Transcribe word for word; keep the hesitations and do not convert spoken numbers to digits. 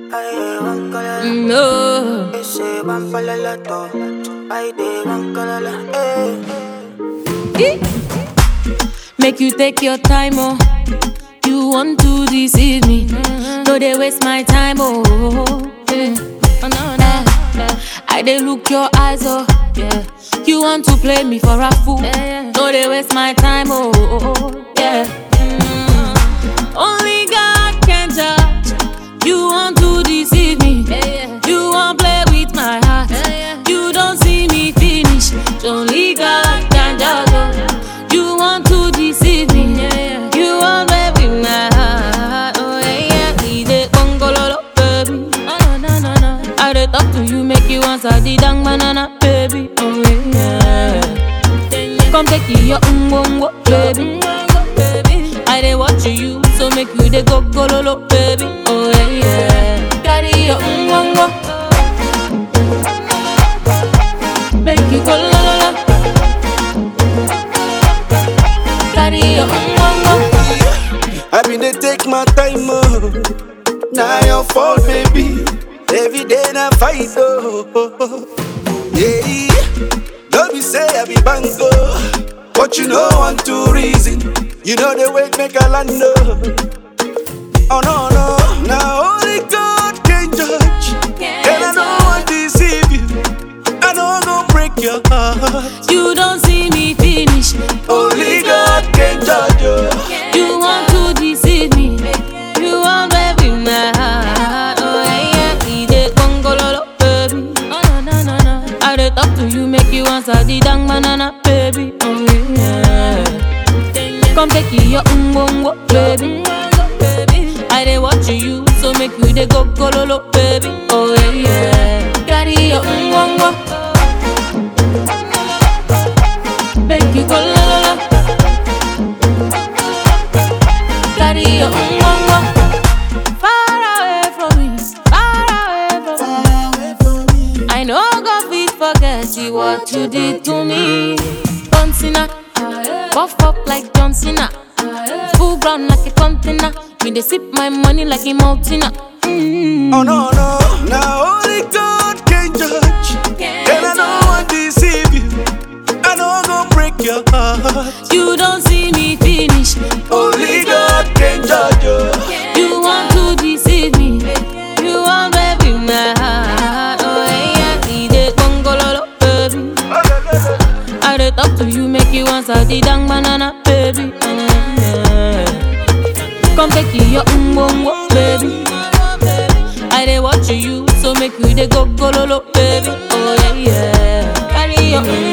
No. Make you take your time, oh. You want to deceive me. Mm-hmm. No, they waste my time, oh. Yeah. Oh, no, no. I they look your eyes, oh. Yeah. You want to play me for a fool. Yeah, yeah. No, they waste my time, oh. Yeah. Mm. Only God can judge. You want to deceive me. Yeah, yeah. You want play with my heart. Yeah, yeah. You don't see me finish. Only God can judge. Oh. You want to deceive me. Yeah, yeah. You want play with my heart. Oh yeah, yeah. We dey gongololo, baby. Oh no, no, no, no. I dey talk to you, make you answer the dang banana, baby. Oh yeah. Come take your ungongo, baby. I dey watch you, so make you dey go gololo, baby. Oh yeah, yeah. Carry your ungongo, make you go la la la. Carry your ungongo. I been dey take my time, oh. Now your fault, baby. Every day na fight, oh. Yeah, don't be say I be bango, but you know one two reason. You know the way make a land, oh. Oh no no, now only God can judge. And I don't want to deceive you. I know I'm gonna break your heart. You don't see me finish. Only God can judge you. You want to deceive me. You want baby my heart. Oh yeah, we dey gongololo, baby. Oh no no no. I dey talk to you, make you answer the dang banana, baby. Oh yeah. Come take your umbongo, baby. I dey watch you, so make you dey go gololo, baby. Oh yeah, yeah. Carry your umbongo, make you go la la la. Carry your umbongo. Far away from me, far away from me. I know God fit forget you what you did to me. John Cena, buff up like John Cena. Full ground like a container. Me they sip my money like a mountain. Mm. Oh no no, now only God can judge. Can't and I don't want to deceive you. I know I'm gonna break your heart. You don't see me finish. Only God can judge you. You want to deceive me. You want baby my heart. Oh yeah, we dey gongololo, baby. I dey talk to you, make you answer the dang banana, baby. Come take your umbongo, baby. I dey watch you, so make you dey go gololo, baby. Oh yeah, yeah. Carry your